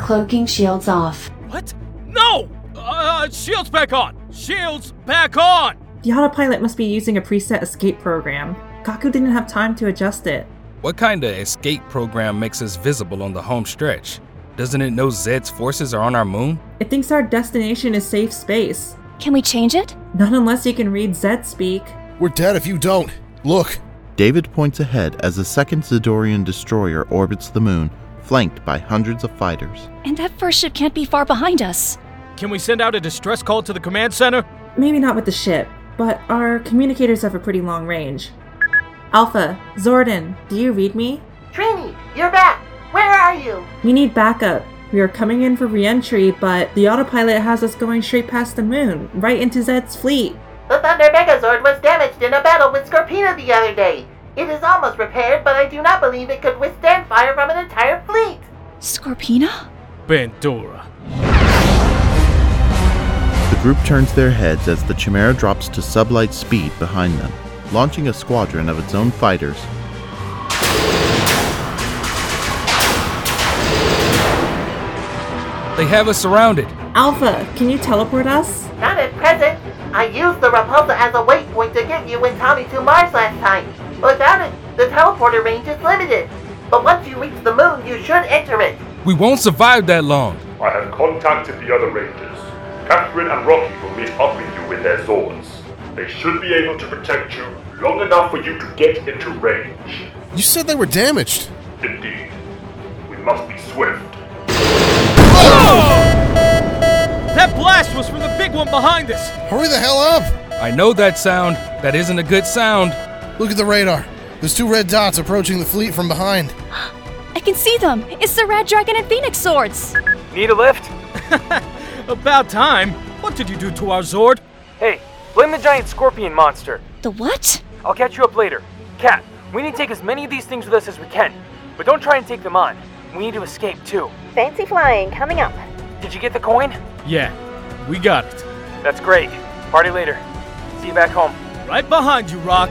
cloaking shields off. What? No! Shields back on! Shields back on! The autopilot must be using a preset escape program. Kaku didn't have time to adjust it. What kind of escape program makes us visible on the home stretch? Doesn't it know Zed's forces are on our moon? It thinks our destination is safe space. Can we change it? Not unless you can read Zed speak. We're dead if you don't. Look. David points ahead as a second Zedorian destroyer orbits the moon, flanked by hundreds of fighters. And that first ship can't be far behind us. Can we send out a distress call to the command center? Maybe not with the ship, but our communicators have a pretty long range. Alpha, Zordon, do you read me? Trini, you're back! Where are you? We need backup. We are coming in for re-entry, but the autopilot has us going straight past the moon, right into Zed's fleet. The Thunder Megazord was damaged in a battle with Scorpina the other day. It is almost repaired, but I do not believe it could withstand fire from an entire fleet. Scorpina? Bandora. The group turns their heads as the Chimera drops to sublight speed behind them, launching a squadron of its own fighters. They have us surrounded. Alpha, can you teleport us? Not at present. I used the Repulsa as a waypoint to get you and Tommy to Mars last time. Without it, the teleporter range is limited. But once you reach the moon, you should enter it. We won't survive that long. I have contacted the other Rangers. Catherine and Rocky will meet up with you with their Zords. They should be able to protect you long enough for you to get into range. You said they were damaged. Indeed. We must be swift. That blast was from the big one behind us! Hurry the hell up! I know that sound. That isn't a good sound. Look at the radar. There's 2 red dots approaching the fleet from behind. I can see them! It's the Red Dragon and Phoenix swords! Need a lift? About time. What did you do to our Zord? Hey, blame the giant scorpion monster. The what? I'll catch you up later. Cat, we need to take as many of these things with us as we can. But don't try and take them on. We need to escape too. Fancy flying coming up. Did you get the coin? Yeah, we got it. That's great. Party later. See you back home. Right behind you, Rock.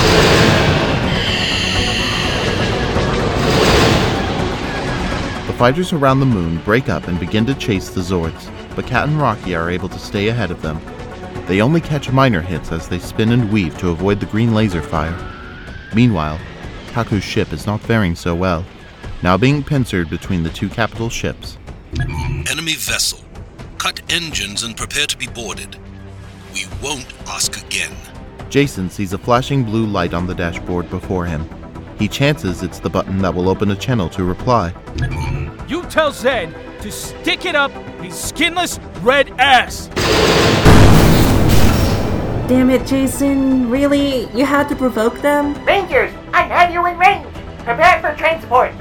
The fighters around the moon break up and begin to chase the Zords, but Cat and Rocky are able to stay ahead of them. They only catch minor hits as they spin and weave to avoid the green laser fire. Meanwhile, Kaku's ship is not faring so well, now being pincered between the 2 capital ships. Enemy vessel. Cut engines and prepare to be boarded. We won't ask again. Jason sees a flashing blue light on the dashboard before him. He chances it's the button that will open a channel to reply. You tell Zed to stick it up his skinless red ass! Damn it, Jason. Really? You had to provoke them? Rangers, I have you in range. Prepare for transport.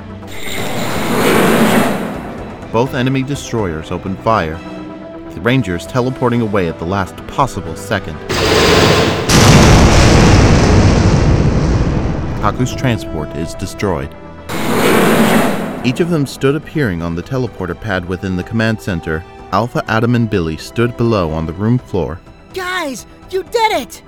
Both enemy destroyers open fire, the Rangers teleporting away at the last possible second. Kaku's transport is destroyed. Each of them stood appearing on the teleporter pad within the command center. Alpha, Adam, and Billy stood below on the room floor. Guys, you did it!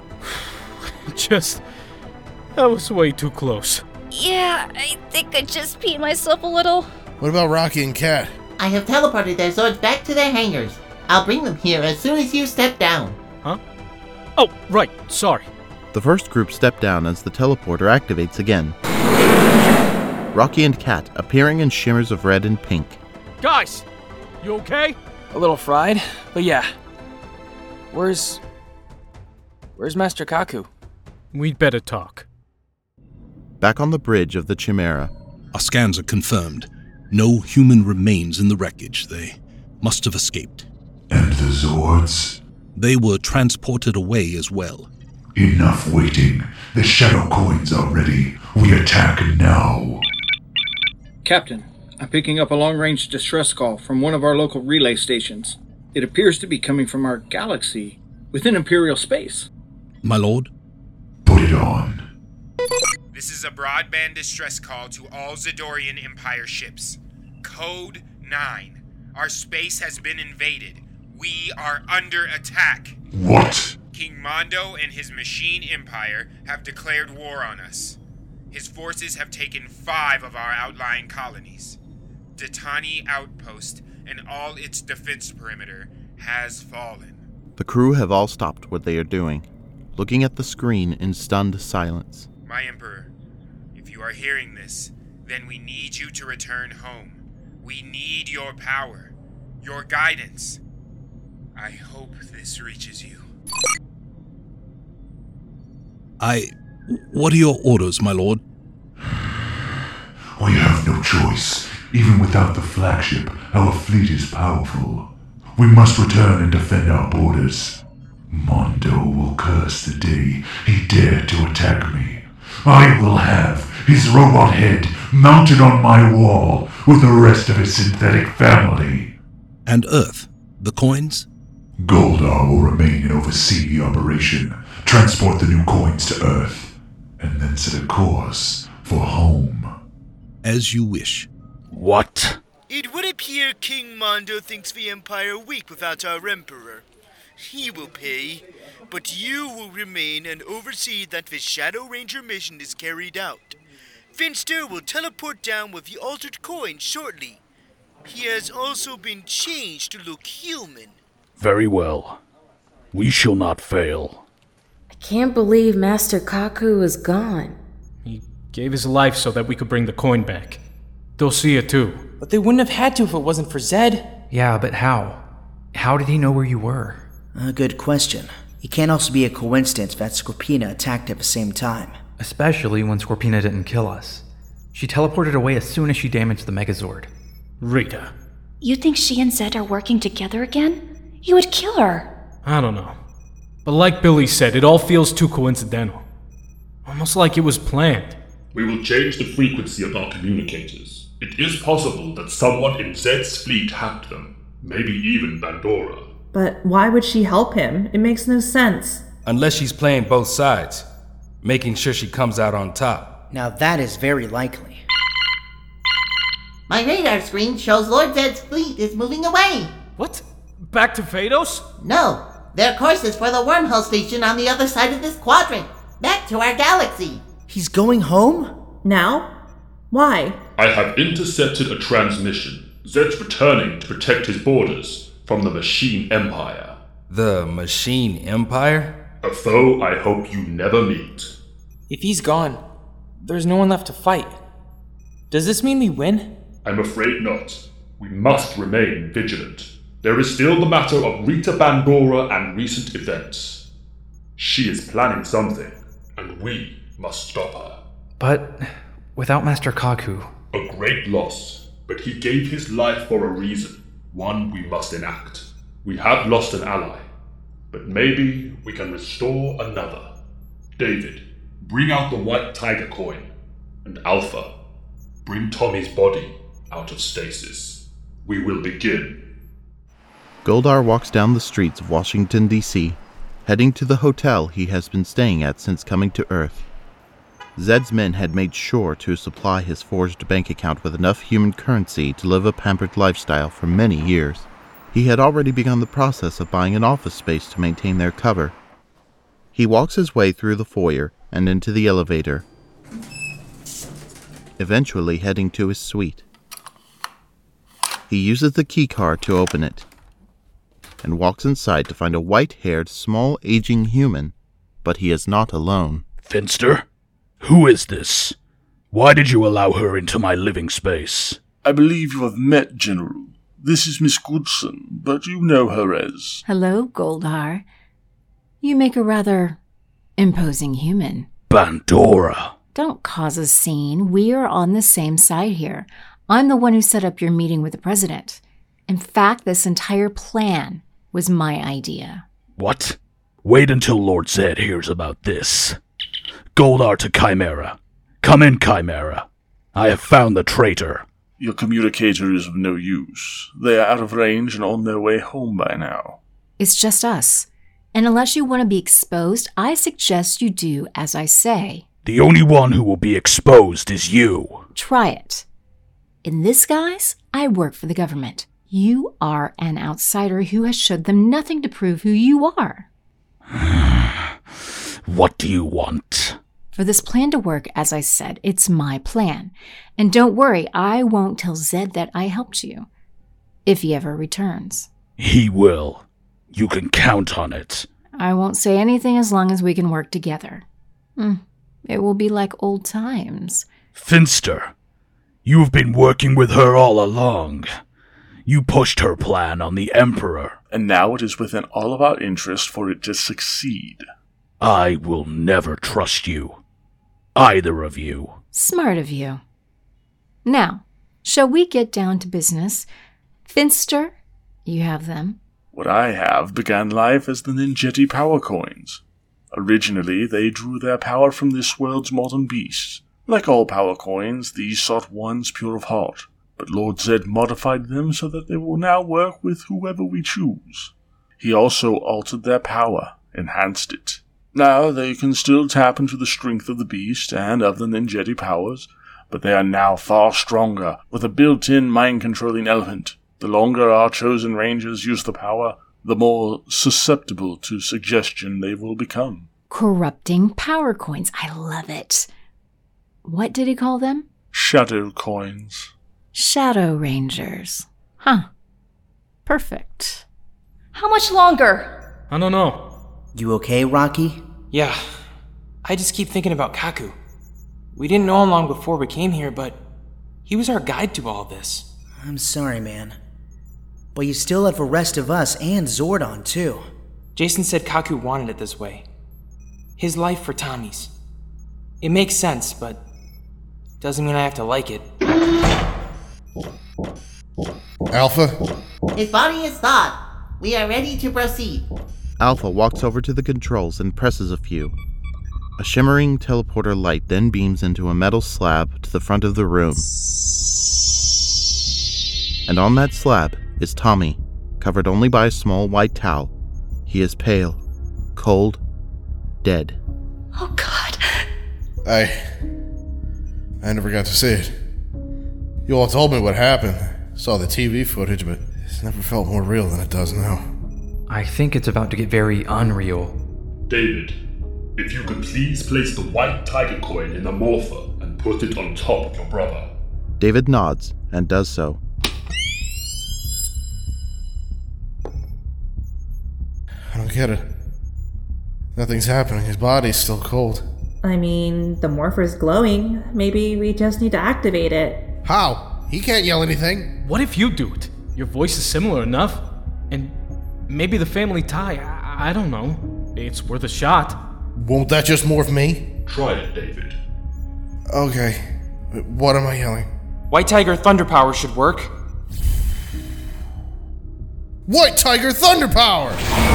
That was way too close. Yeah, I think I just peed myself a little. What about Rocky and Cat? I have teleported their Zords back to their hangars. I'll bring them here as soon as you step down. Huh? Oh, right, sorry. The first group step down as the teleporter activates again. Rocky and Cat appearing in shimmers of red and pink. Guys, you okay? A little fried, but yeah. Where's Master Kaku? We'd better talk. Back on the bridge of the Chimera. Our scans are confirmed. No human remains in the wreckage. They must have escaped. And the Zords? They were transported away as well. Enough waiting. The shadow coins are ready. We attack now. Captain, I'm picking up a long-range distress call from one of our local relay stations. It appears to be coming from our galaxy, within Imperial space. My lord? Put it on. This is a broadband distress call to all Zedorian Empire ships. Code 9. Our space has been invaded. We are under attack. What? King Mondo and his machine empire have declared war on us. His forces have taken 5 of our outlying colonies. Datani Outpost and all its defense perimeter has fallen. The crew have all stopped what they are doing, looking at the screen in stunned silence. My Emperor, if you are hearing this, then we need you to return home. We need your power, your guidance. I hope this reaches you. What are your orders, my lord? We have no choice. Even without the flagship, our fleet is powerful. We must return and defend our borders. Mondo will curse the day he dared to attack me. I will have his robot head mounted on my wall with the rest of his synthetic family. And Earth? The coins? Goldar will remain and oversee the operation, transport the new coins to Earth, and then set a course for home. As you wish. What? It would appear King Mondo thinks the Empire weak without our Emperor. He will pay, but you will remain and oversee that the Shadow Ranger mission is carried out. Finster will teleport down with the altered coin shortly. He has also been changed to look human. Very well. We shall not fail. I can't believe Master Kaku is gone. He gave his life so that we could bring the coin back. Dulcia too. But they wouldn't have had to if it wasn't for Zed. Yeah, but how? How did he know where you were? Good question. It can't also be a coincidence that Scorpina attacked at the same time. Especially when Scorpina didn't kill us. She teleported away as soon as she damaged the Megazord. Rita. You think she and Zed are working together again? You would kill her. I don't know. But like Billy said, it all feels too coincidental. Almost like it was planned. We will change the frequency of our communicators. It is possible that someone in Zed's fleet hacked them. Maybe even Pandora. But why would she help him? It makes no sense. Unless she's playing both sides, making sure she comes out on top. Now that is very likely. My radar screen shows Lord Zed's fleet is moving away. What? Back to Phaedos? No, their course is for the wormhole station on the other side of this quadrant. Back to our galaxy. He's going home? Now? Why? I have intercepted a transmission. Zed's returning to protect his borders from the Machine Empire. The Machine Empire? A foe I hope you never meet. If he's gone, there's no one left to fight. Does this mean we win? I'm afraid not. We must remain vigilant. There is still the matter of Rita Pandora and recent events. She is planning something, and we must stop her. But without Master Kaku... A great loss, but he gave his life for a reason, one we must enact. We have lost an ally, but maybe we can restore another. David, bring out the White Tiger coin, and Alpha, bring Tommy's body out of stasis. We will begin. Goldar walks down the streets of Washington, D.C., heading to the hotel he has been staying at since coming to Earth. Zed's men had made sure to supply his forged bank account with enough human currency to live a pampered lifestyle for many years. He had already begun the process of buying an office space to maintain their cover. He walks his way through the foyer and into the elevator, eventually heading to his suite. He uses the keycard to open it, and walks inside to find a white-haired, small, aging human, but he is not alone. Finster? Who is this? Why did you allow her into my living space? I believe you have met, General. This is Miss Goodson, but you know her as... Hello, Goldar. You make a rather imposing human. Pandora! Don't cause a scene. We are on the same side here. I'm the one who set up your meeting with the president. In fact, this entire plan was my idea. What? Wait until Lord Zed hears about this. Goldar to Chimera. Come in, Chimera. I have found the traitor. Your communicator is of no use. They are out of range and on their way home by now. It's just us. And unless you want to be exposed, I suggest you do as I say. The only one who will be exposed is you. Try it. In this guise, I work for the government. You are an outsider who has showed them nothing to prove who you are. What do you want? For this plan to work, as I said, it's my plan. And don't worry, I won't tell Zed that I helped you. if he ever returns. He will. You can count on it. I won't say anything as long as we can work together. It will be like old times. Finster, you've been working with her all along. You pushed her plan on the Emperor. And now it is within all of our interest for it to succeed. I will never trust you. Either of you. Smart of you. Now, shall we get down to business? Finster, you have them. What I have began life as the Ninjetti power coins. Originally, they drew their power from this world's modern beasts. Like all power coins, these sought one's pure of heart. But Lord Zed modified them so that they will now work with whoever we choose. He also altered their power, enhanced it. Now they can still tap into the strength of the beast and of the Ninjetti powers, but they are now far stronger, with a built-in mind-controlling element. The longer our chosen rangers use the power, the more susceptible to suggestion they will become. Corrupting power coins. I love it. What did he call them? Shadow coins. Shadow Rangers. Huh. Perfect. How much longer? I don't know. You okay, Rocky? Yeah. I just keep thinking about Kaku. We didn't know him long before we came here, but he was our guide to all this. I'm sorry, man. But you still have the rest of us and Zordon, too. Jason said Kaku wanted it this way. His life for Tommy's. It makes sense, but doesn't mean I have to like it. Alpha? His body is thawed. We are ready to proceed. Alpha walks over to the controls and presses a few. A shimmering teleporter light then beams into a metal slab to the front of the room. And on that slab is Tommy, covered only by a small white towel. He is pale, cold, dead. Oh, God. I never got to see it. You all told me what happened. Saw the TV footage, but it's never felt more real than it does now. I think it's about to get very unreal. David, if you could please place the white tiger coin in the morpher and put it on top of your brother. David nods and does so. I don't get it. Nothing's happening. His body's still cold. I mean, the morpher's glowing. Maybe we just need to activate it. How? He can't yell anything. What if you do it? Your voice is similar enough. And maybe the family tie. I don't know. It's worth a shot. Won't that just morph me? Try it, David. Okay. What am I yelling? White Tiger Thunder Power should work. White Tiger Thunder Power!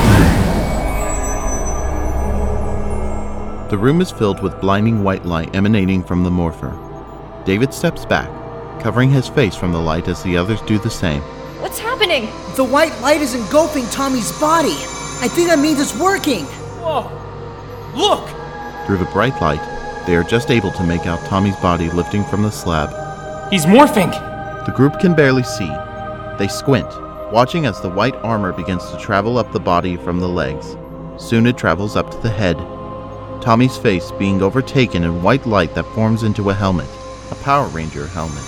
The room is filled with blinding white light emanating from the morpher. David steps back, covering his face from the light as the others do the same. What's happening? The white light is engulfing Tommy's body. I think that means it's working. Whoa! Look! Through the bright light, they are just able to make out Tommy's body lifting from the slab. He's morphing! The group can barely see. They squint, watching as the white armor begins to travel up the body from the legs. Soon it travels up to the head. Tommy's face being overtaken in white light that forms into a helmet, a Power Ranger helmet.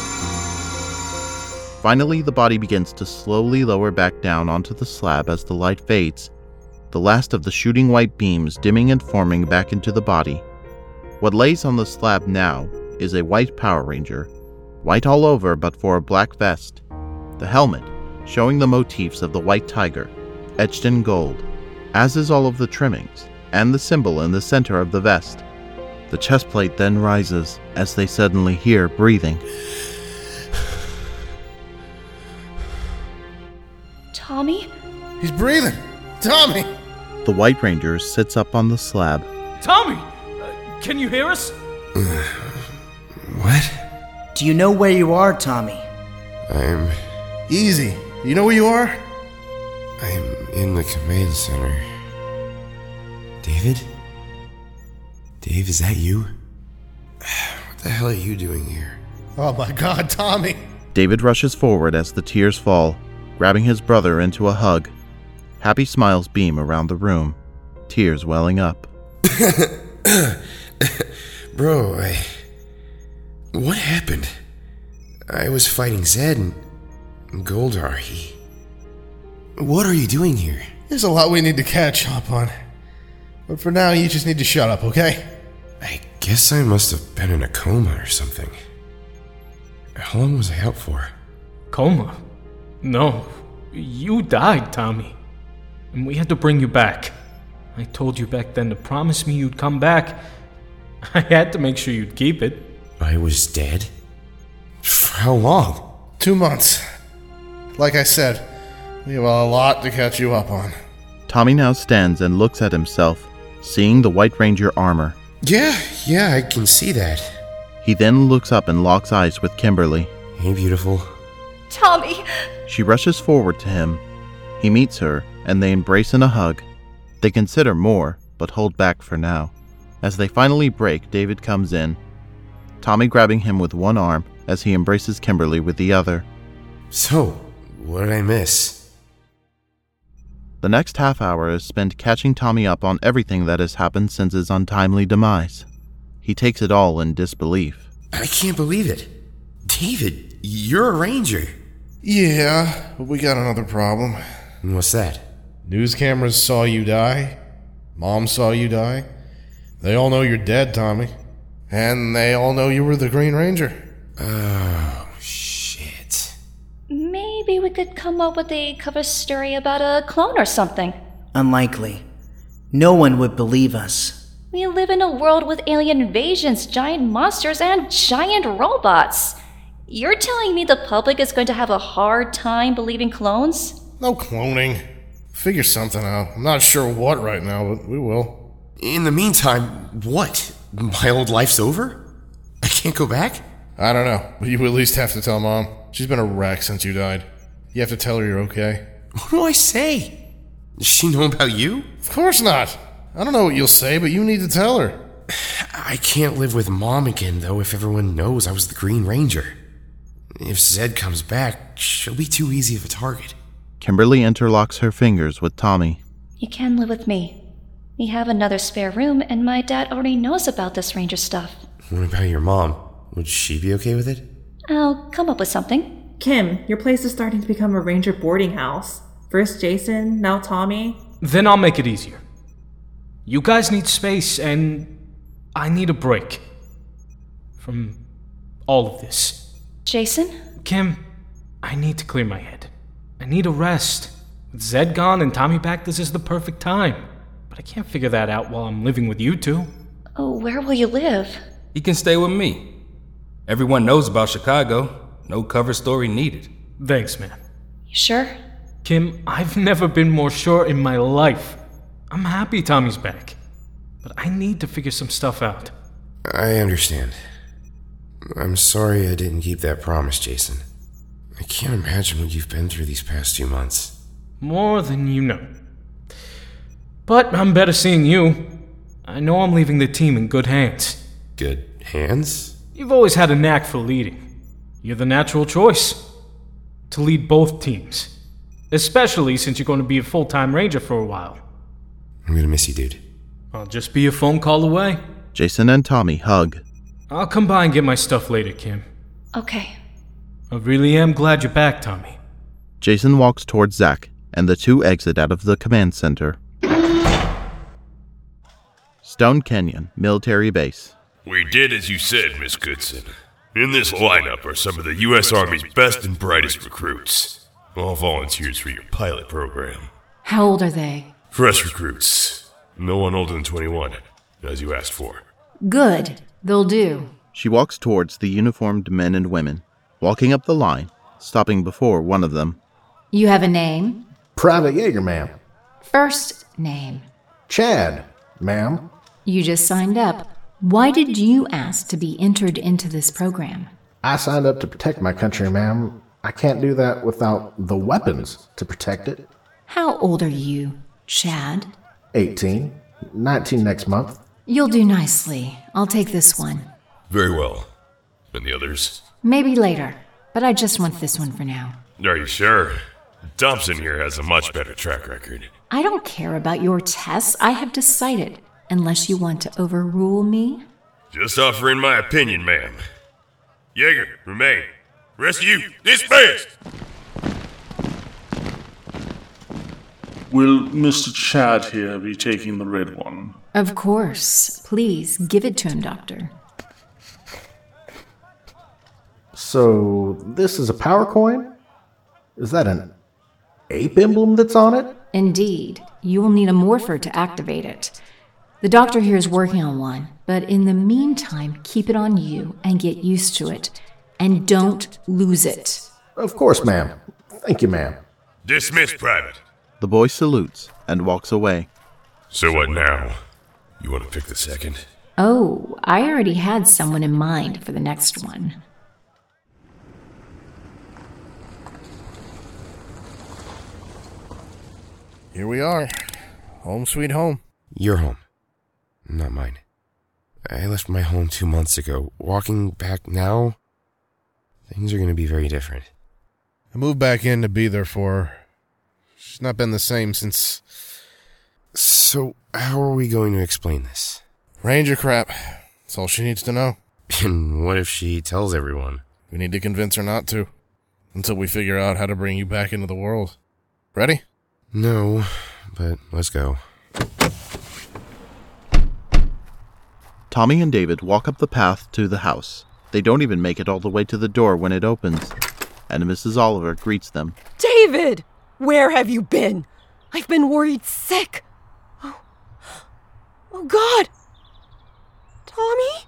Finally, the body begins to slowly lower back down onto the slab as the light fades, the last of the shooting white beams dimming and forming back into the body. What lays on the slab now is a white Power Ranger, white all over but for a black vest. The helmet, showing the motifs of the white tiger, etched in gold, as is all of the trimmings, and the symbol in the center of the vest. The chest plate then rises as they suddenly hear breathing. Tommy? He's breathing! Tommy! The White Ranger sits up on the slab. Tommy! Can you hear us? What? Do you know where you are, Tommy? I'm... Easy. You know where you are? I'm in the command center. David? Dave, is that you? What the hell are you doing here? Oh my God, Tommy! David rushes forward as the tears fall, grabbing his brother into a hug. Happy smiles beam around the room, tears welling up. Bro, what happened? I was fighting Zed and Goldar, what are you doing here? There's a lot we need to catch up on. But for now, you just need to shut up, okay? I guess I must have been in a coma or something. How long was I out for? Coma? No. You died, Tommy. And we had to bring you back. I told you back then to promise me you'd come back. I had to make sure you'd keep it. I was dead? For how long? 2 months. Like I said, we have a lot to catch you up on. Tommy now stands and looks at himself, seeing the White Ranger armor. Yeah, I can see that. He then looks up and locks eyes with Kimberly. Hey, beautiful. Tommy! She rushes forward to him. He meets her, and they embrace in a hug. They consider more, but hold back for now. As they finally break, David comes in, Tommy grabbing him with one arm as he embraces Kimberly with the other. So, what did I miss? The next half hour is spent catching Tommy up on everything that has happened since his untimely demise. He takes it all in disbelief. I can't believe it. David, you're a ranger. Yeah, but we got another problem. And what's that? News cameras saw you die. Mom saw you die. They all know you're dead, Tommy. And they all know you were the Green Ranger. Oh, shit. Maybe we could come up with a cover story about a clone or something. Unlikely. No one would believe us. We live in a world with alien invasions, giant monsters, and giant robots. You're telling me the public is going to have a hard time believing clones? No cloning. Figure something out. I'm not sure what right now, but we will. In the meantime, what? My old life's over? I can't go back? I don't know, but you at least have to tell Mom. She's been a wreck since you died. You have to tell her you're okay. What do I say? Does she know about you? Of course not. I don't know what you'll say, but you need to tell her. I can't live with Mom again, though, if everyone knows I was the Green Ranger. If Zed comes back, she'll be too easy of a target. Kimberly interlocks her fingers with Tommy. You can live with me. We have another spare room, and my dad already knows about this ranger stuff. What about your mom? Would she be okay with it? I'll come up with something. Kim, your place is starting to become a ranger boarding house. First Jason, now Tommy. Then I'll make it easier. You guys need space, and I need a break from all of this. Jason? Kim, I need to clear my head. I need a rest. With Zed gone and Tommy back, this is the perfect time. But I can't figure that out while I'm living with you two. Oh, where will you live? He can stay with me. Everyone knows about Chicago. No cover story needed. Thanks, man. You sure? Kim, I've never been more sure in my life. I'm happy Tommy's back. But I need to figure some stuff out. I understand. I'm sorry I didn't keep that promise, Jason. I can't imagine what you've been through these past 2 months. More than you know. But I'm better seeing you. I know I'm leaving the team in good hands. Good hands? You've always had a knack for leading. You're the natural choice to lead both teams. Especially since you're going to be a full-time ranger for a while. I'm gonna miss you, dude. I'll just be a phone call away. Jason and Tommy hug. I'll come by and get my stuff later, Kim. Okay. I really am glad you're back, Tommy. Jason walks towards Zach, and the two exit out of the command center. Stone Canyon, military base. We did as you said, Miss Goodson. In this lineup are some of the U.S. Army's best and brightest recruits. All volunteers for your pilot program. How old are they? Fresh recruits. No one older than 21, as you asked for. Good. They'll do. She walks towards the uniformed men and women, walking up the line, stopping before one of them. You have a name? Private Yeager, ma'am. First name? Chad, ma'am. You just signed up. Why did you ask to be entered into this program? I signed up to protect my country, ma'am. I can't do that without the weapons to protect it. How old are you, Chad? 18. 19 next month. You'll do nicely. I'll take this one. Very well. And the others? Maybe later, but I just want this one for now. Are you sure? Thompson here has a much better track record. I don't care about your tests. I have decided, unless you want to overrule me. Just offering my opinion, ma'am. Yeager, remain. Rest of you, dismissed! Will Mr. Chad here be taking the red one? Of course. Please, give it to him, Doctor. So, this is a power coin? Is that an ape emblem that's on it? Indeed. You will need a morpher to activate it. The doctor here is working on one, but in the meantime, keep it on you and get used to it. And don't lose it. Of course, ma'am. Thank you, ma'am. Dismiss, Private. The boy salutes and walks away. So what now? You want to pick the second? Oh, I already had someone in mind for the next one. Here we are. Home sweet home. Your home. Not mine. I left my home 2 months ago. Walking back now, things are going to be very different. I moved back in to be there for her. She's not been the same since... So, how are we going to explain this? Ranger crap. That's all she needs to know. And what if she tells everyone? We need to convince her not to. Until we figure out how to bring you back into the world. Ready? No, but let's go. Tommy and David walk up the path to the house. They don't even make it all the way to the door when it opens, and Mrs. Oliver greets them. David! Where have you been? I've been worried sick. Oh God! Tommy?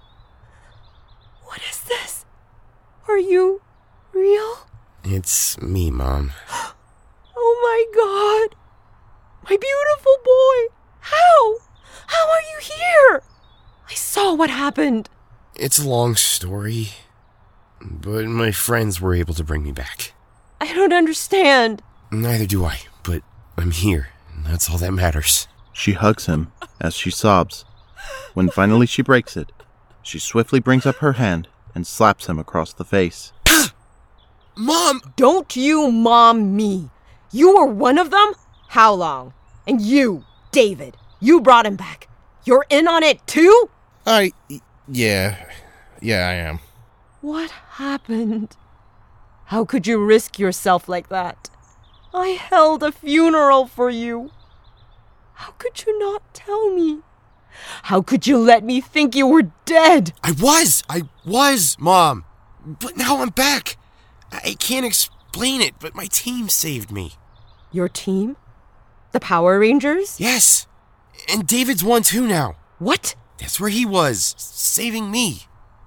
What is this? Are you real? It's me, Mom. Oh my God! My beautiful boy! How? How are you here? I saw what happened. It's a long story, but my friends were able to bring me back. I don't understand. Neither do I, but I'm here, and that's all that matters. She hugs him as she sobs. When finally she breaks it, she swiftly brings up her hand and slaps him across the face. Mom! Don't you mom me. You were one of them? How long? And you, David, you brought him back. You're in on it too? Yeah, I am. What happened? How could you risk yourself like that? I held a funeral for you. How could you not tell me? How could you let me think you were dead? I was, Mom. But now I'm back. I can't explain it, but my team saved me. Your team? The Power Rangers? Yes. And David's one too now. What? That's where he was, saving me.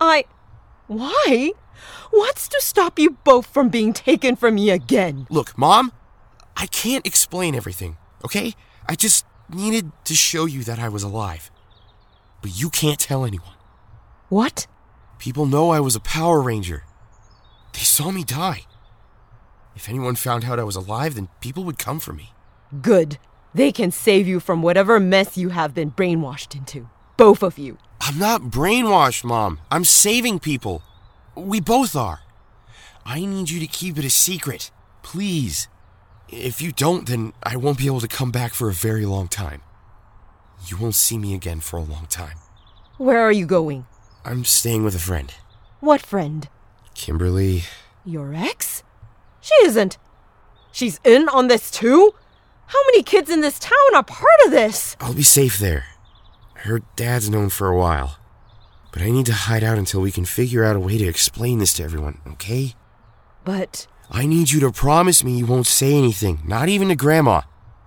Why? What's to stop you both from being taken from me again? Look, Mom, I can't explain everything, okay? I just needed to show you that I was alive. But you can't tell anyone. What? People know I was a Power Ranger. They saw me die. If anyone found out I was alive, then people would come for me. Good. They can save you from whatever mess you have been brainwashed into. Both of you. I'm not brainwashed, Mom. I'm saving people. We both are. I need you to keep it a secret. Please. If you don't, then I won't be able to come back for a very long time. You won't see me again for a long time. Where are you going? I'm staying with a friend. What friend? Kimberly. Your ex? She isn't. She's in on this too? How many kids in this town are part of this? I'll be safe there. Her dad's known for a while. But I need to hide out until we can figure out a way to explain this to everyone, okay? But... I need you to promise me you won't say anything, not even to Grandma.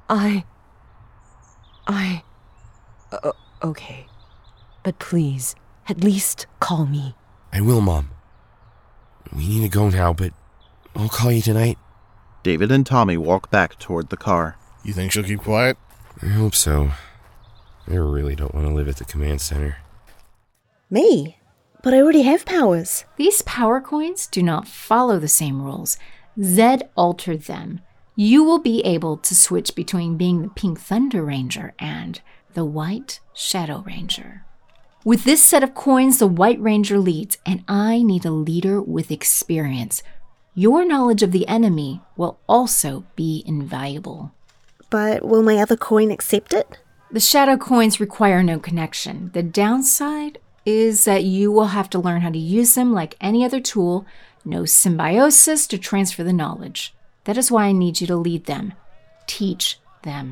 Okay. But please, at least call me. I will, Mom. We need to go now, but I'll call you tonight. David and Tommy walk back toward the car. You think she'll keep quiet? I hope so. I really don't want to live at the command center. Me? But I already have powers. These power coins do not follow the same rules. Zed altered them. You will be able to switch between being the Pink Thunder Ranger and the White Shadow Ranger. With this set of coins, the White Ranger leads, and I need a leader with experience. Your knowledge of the enemy will also be invaluable. But will my other coin accept it? The shadow coins require no connection. The downside is that you will have to learn how to use them like any other tool. No symbiosis to transfer the knowledge. That is why I need you to lead them. Teach them.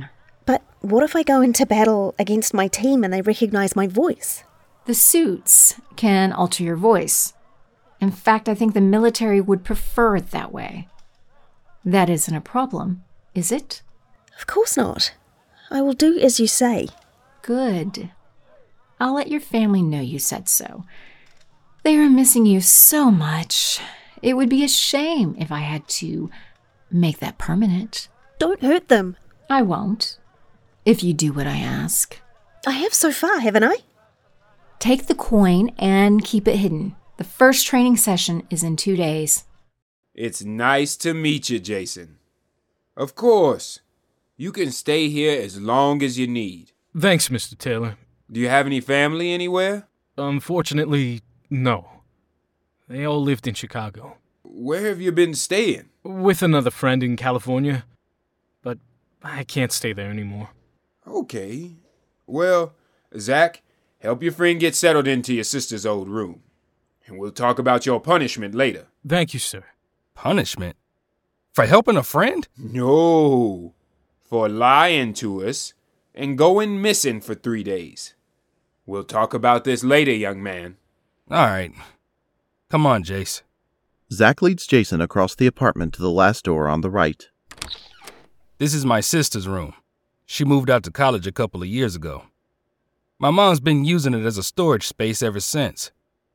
But what if I go into battle against my team and they recognize my voice? The suits can alter your voice. In fact, I think the military would prefer it that way. That isn't a problem, is it? Of course not. I will do as you say. Good. I'll let your family know you said so. They are missing you so much. It would be a shame if I had to make that permanent. Don't hurt them. I won't, if you do what I ask. I have so far, haven't I? Take the coin and keep it hidden. The first training session is in 2 days. It's nice to meet you, Jason. Of course. You can stay here as long as you need. Thanks, Mr. Taylor. Do you have any family anywhere? Unfortunately, no. They all lived in Chicago. Where have you been staying? With another friend in California. But I can't stay there anymore. Okay. Well, Zach, help your friend get settled into your sister's old room. And we'll talk about your punishment later. Thank you, sir. Punishment? For helping a friend? No. For lying to us and going missing for 3 days. We'll talk about this later, young man. All right. Come on, Jace. Zach leads Jason across the apartment to the last door on the right. This is my sister's room. She moved out to college a couple of years ago. My mom's been using it as a storage space ever since.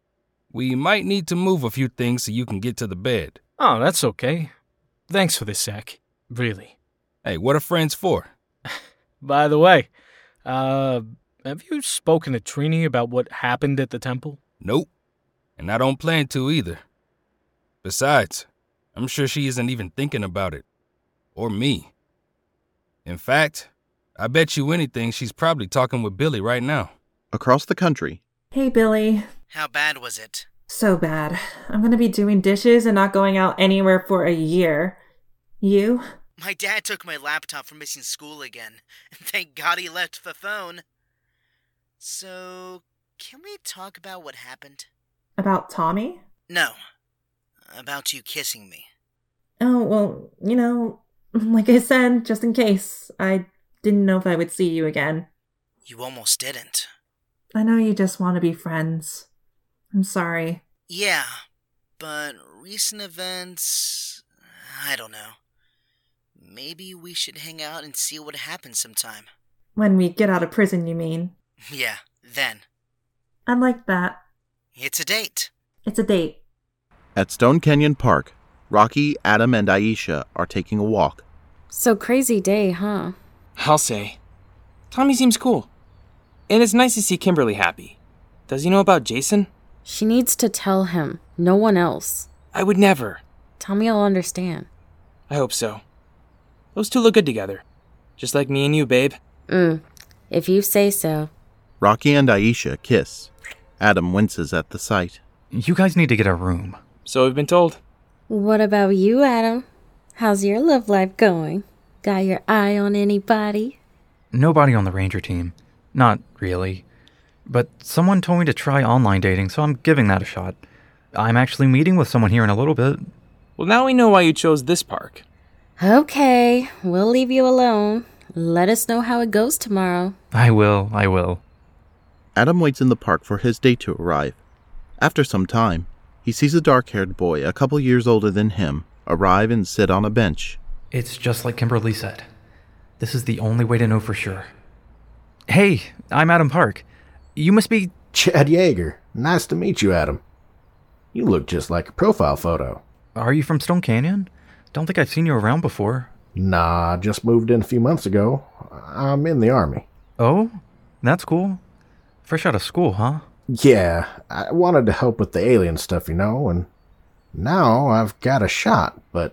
We might need to move a few things so you can get to the bed. Oh, that's okay. Thanks for this, Zach. Really. Hey, what are friends for? By the way, have you spoken to Trini about what happened at the temple? Nope. And I don't plan to either. Besides, I'm sure she isn't even thinking about it. Or me. In fact, I bet you anything she's probably talking with Billy right now. Across the country. Hey, Billy. How bad was it? So bad. I'm gonna be doing dishes and not going out anywhere for a year. You? My dad took my laptop for missing school again. Thank God he left the phone. So, can we talk about what happened? About Tommy? No. About you kissing me. Oh, well, like I said, just in case. I didn't know if I would see you again. You almost didn't. I know you just want to be friends. I'm sorry. Yeah, but recent events... I don't know. Maybe we should hang out and see what happens sometime. When we get out of prison, you mean? Yeah, then. I like that. It's a date. It's a date. At Stone Canyon Park, Rocky, Adam, and Aisha are taking a walk. So crazy day, huh? I'll say. Tommy seems cool. And it's nice to see Kimberly happy. Does he know about Jason? She needs to tell him, no one else. I would never. Tommy will understand. I hope so. Those two look good together. Just like me and you, babe. If you say so. Rocky and Aisha kiss. Adam winces at the sight. You guys need to get a room. So we've been told. What about you, Adam? How's your love life going? Got your eye on anybody? Nobody on the Ranger team. Not really. But someone told me to try online dating, so I'm giving that a shot. I'm actually meeting with someone here in a little bit. Well, now we know why you chose this park. Okay, we'll leave you alone. Let us know how it goes tomorrow. I will. Adam waits in the park for his date to arrive. After some time, he sees a dark-haired boy a couple years older than him arrive and sit on a bench. It's just like Kimberly said. This is the only way to know for sure. Hey, I'm Adam Park. You must be... Chad Yeager. Nice to meet you, Adam. You look just like a profile photo. Are you from Stone Canyon? Don't think I've seen you around before. Nah, just moved in a few months ago. I'm in the Army. Oh? That's cool. Fresh out of school, huh? Yeah, I wanted to help with the alien stuff, and now I've got a shot, but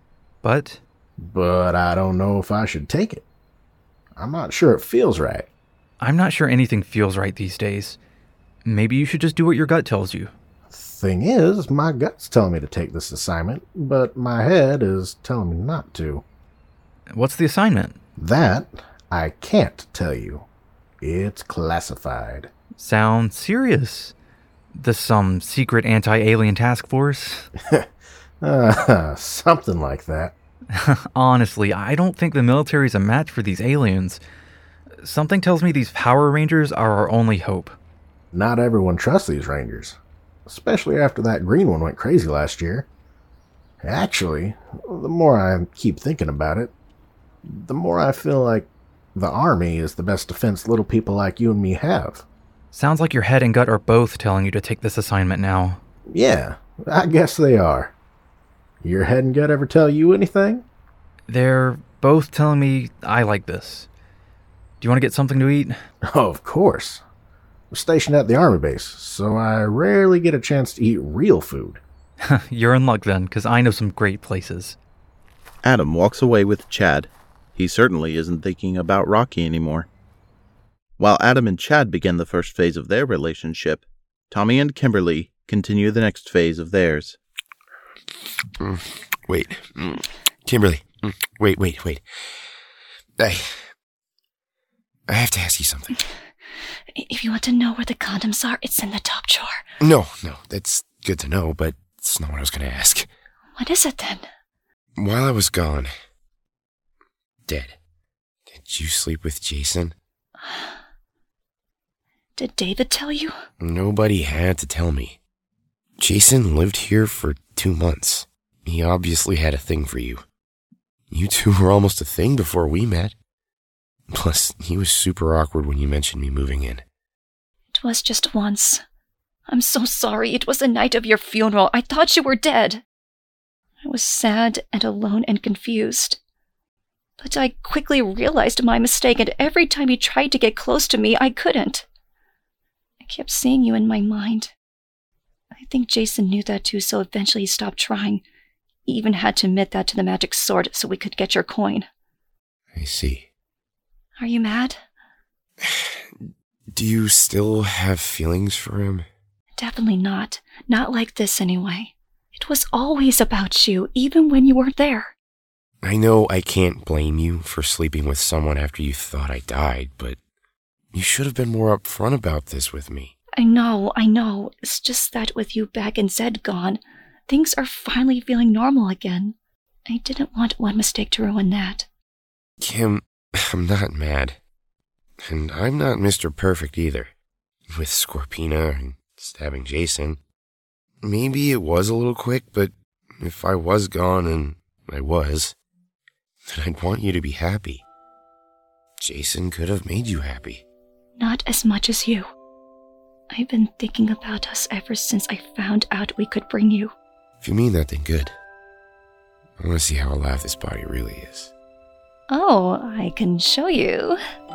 I don't know if I should take it. I'm not sure it feels right. I'm not sure anything feels right these days. Maybe you should just do what your gut tells you. Thing is, my gut's telling me to take this assignment, but my head is telling me not to. What's the assignment? That I can't tell you. It's classified. Sounds serious. This some secret anti-alien task force? Something like that. Honestly, I don't think the military's a match for these aliens. Something tells me these Power Rangers are our only hope. Not everyone trusts these Rangers, especially after that green one went crazy last year. Actually, the more I keep thinking about it, the more I feel like the Army is the best defense little people like you and me have. Sounds like your head and gut are both telling you to take this assignment now. Yeah, I guess they are. Your head and gut ever tell you anything? They're both telling me I like this. Do you want to get something to eat? Oh, of course. I'm stationed at the Army base, so I rarely get a chance to eat real food. You're in luck then, because I know some great places. Adam walks away with Chad. He certainly isn't thinking about Rocky anymore. While Adam and Chad begin the first phase of their relationship, Tommy and Kimberly continue the next phase of theirs. Wait. Kimberly. Wait. I have to ask you something. If you want to know where the condoms are, it's in the top drawer. No, that's good to know, but it's not what I was going to ask. What is it then? While I was gone, did you sleep with Jason? Did David tell you? Nobody had to tell me. Jason lived here for 2 months. He obviously had a thing for you. You two were almost a thing before we met. Plus, he was super awkward when you mentioned me moving in. It was just once. I'm so sorry. It was the night of your funeral. I thought you were dead. I was sad and alone and confused. But I quickly realized my mistake, and every time you tried to get close to me, I couldn't. I kept seeing you in my mind. I think Jason knew that too, so eventually he stopped trying. He even had to admit that to the magic sword so we could get your coin. I see. Are you mad? Do you still have feelings for him? Definitely not. Not like this, anyway. It was always about you, even when you weren't there. I know I can't blame you for sleeping with someone after you thought I died, but you should have been more upfront about this with me. I know. It's just that with you back and Zed gone, things are finally feeling normal again. I didn't want one mistake to ruin that. Kim, I'm not mad. And I'm not Mr. Perfect either. With Scorpina and stabbing Jason. Maybe it was a little quick, but if I was gone, and I was, then I'd want you to be happy. Jason could have made you happy. Not as much as you. I've been thinking about us ever since I found out we could bring you. If you mean that, then good. I want to see how alive this body really is. Oh, I can show you.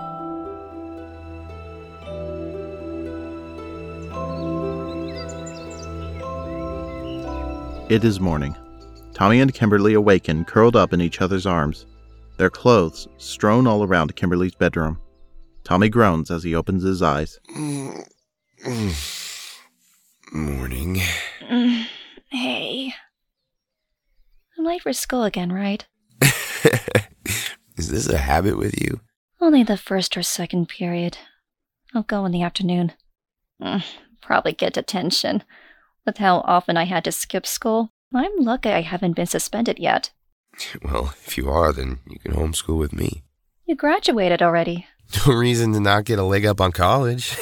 It is morning. Tommy and Kimberly awaken, curled up in each other's arms, their clothes strewn all around Kimberly's bedroom. Tommy groans as he opens his eyes. Morning. Hey. I'm late for school again, right? Is this a habit with you? Only the first or second period. I'll go in the afternoon. Probably get detention. With how often I had to skip school, I'm lucky I haven't been suspended yet. Well, if you are, then you can homeschool with me. You graduated already. No reason to not get a leg up on college.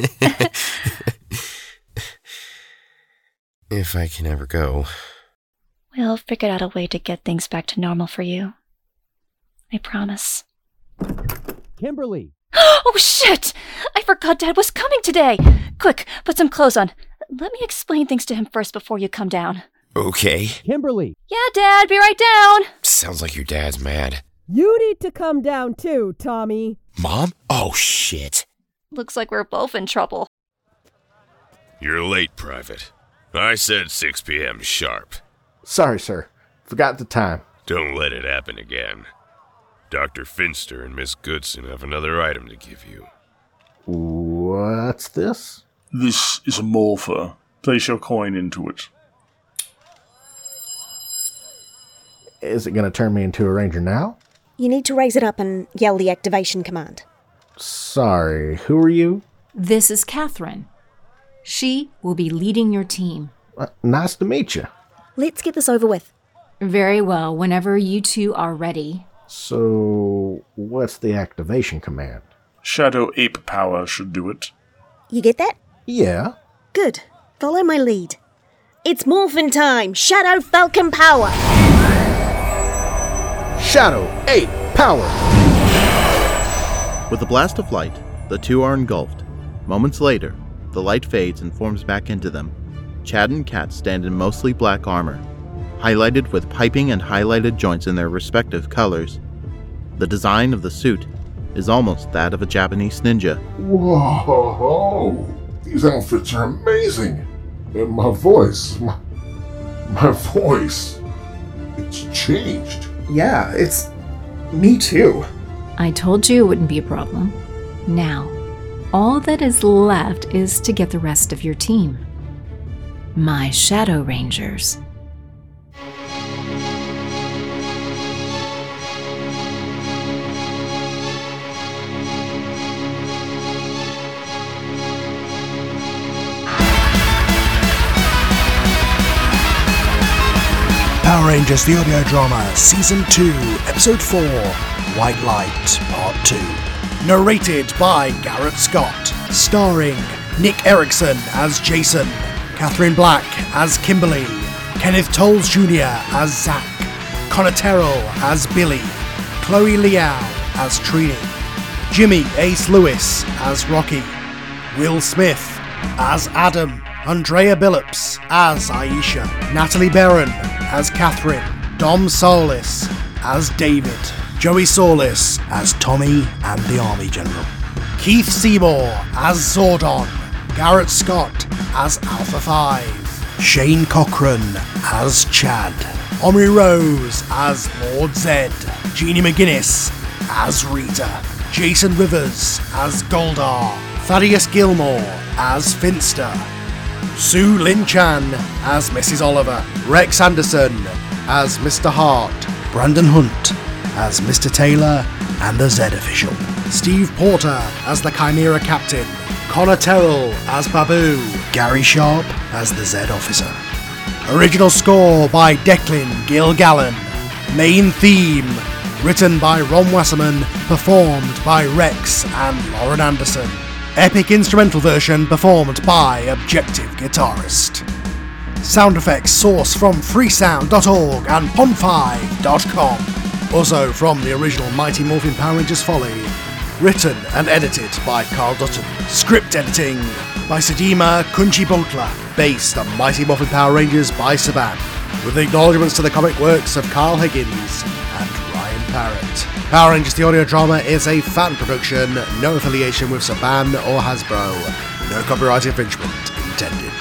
If I can ever go. We'll figure out a way to get things back to normal for you. I promise. Kimberly! Oh, shit! I forgot Dad was coming today! Quick, put some clothes on. Let me explain things to him first before you come down. Okay. Kimberly! Yeah, Dad, be right down! Sounds like your dad's mad. You need to come down too, Tommy. Mom? Oh, shit. Looks like we're both in trouble. You're late, Private. I said 6 p.m. sharp. Sorry, sir. Forgot the time. Don't let it happen again. Dr. Finster and Miss Goodson have another item to give you. What's this? This is a morpher. Place your coin into it. Is it going to turn me into a ranger now? You need to raise it up and yell the activation command. Sorry, who are you? This is Catherine. She will be leading your team. Nice to meet you. Let's get this over with. Very well, whenever you two are ready. So, what's the activation command? Shadow Ape Power should do it. You get that? Yeah. Good. Follow my lead. It's morphin' time! Shadow Falcon Power! Shadow Ape Power! With a blast of light, the two are engulfed. Moments later, the light fades and forms back into them. Chad and Kat stand in mostly black armor, highlighted with piping and highlighted joints in their respective colors. The design of the suit is almost that of a Japanese ninja. Whoa! These outfits are amazing! And my voice, my voice, it's changed. Yeah, it's me too. I told you it wouldn't be a problem. Now, all that is left is to get the rest of your team. My Shadow Rangers. Power Rangers The Audio Drama Season 2 Episode 4 White Light Part 2. Narrated by Garrett Scott. Starring Nick Erickson as Jason, Catherine Black as Kimberly, Kenneth Tolles Jr. as Zach, Connor Terrell as Billy, Chloe Liao as Trini, Jimmy Ace Lewis as Rocky, Will Smith as Adam, Andrea Billups as Aisha, Natalie Barron as Catherine, Dom Solis as David, Joey Solis as Tommy and the Army General, Keith Seymour as Zordon, Garrett Scott as Alpha 5, Shane Cochran as Chad, Omri Rose as Lord Zed, Jeannie McGuinness as Rita, Jason Rivers as Goldar, Thaddeus Gilmore as Finster, Sue Lin Chan as Mrs. Oliver, Rex Anderson as Mr. Hart, Brandon Hunt as Mr. Taylor and the Zed Official, Steve Porter as the Chimera Captain, Connor Terrell as Babu, Gary Sharp as the Zed Officer. Original score by Declan Gilgallen. Main theme written by Ron Wasserman, performed by Rex and Lauren Anderson. Epic instrumental version performed by Objective Guitarist. Sound effects sourced from freesound.org and pond5.com. Also from the original Mighty Morphin Power Rangers Folly. Written and edited by Carl Dutton. Script editing by Sedima Kunchibotla. Based on Mighty Morphin Power Rangers by Saban. With acknowledgements to the comic works of Carl Higgins and Ryan Parrott. Power Rangers The Audio Drama is a fan production, no affiliation with Saban or Hasbro. No copyright infringement intended.